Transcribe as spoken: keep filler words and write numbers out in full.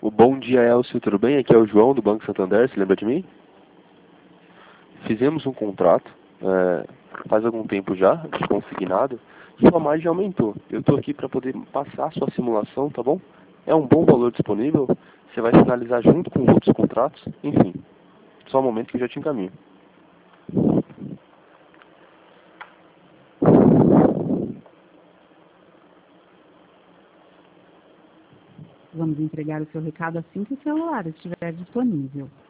O bom dia, Elcio, tudo bem? Aqui é o João do Banco Santander, você lembra de mim? Fizemos um contrato, é, faz algum tempo já, de consignado, e sua margem aumentou. Eu estou aqui para poder passar a sua simulação, tá bom? É um bom valor disponível, você vai finalizar junto com os outros contratos, enfim. Só um momento que eu já te encaminho. Vamos entregar o seu recado assim que o celular estiver disponível.